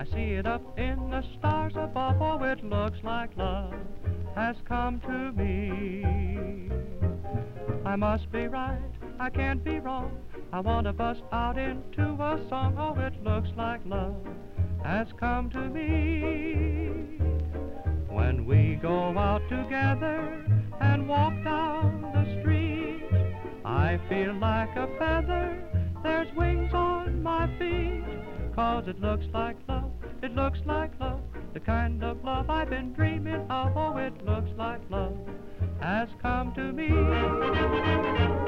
I see it up in the stars above. Oh, it looks like love has come to me. I must be right, I can't be wrong. I want to bust out into a song. Oh, it looks like love has come to me. When we go out together and walk down the street, I feel like a feather, there's wings on my feet. 'Cause it looks like love, it looks like love, the kind of love I've been dreaming of. Oh, it looks like love has come to me.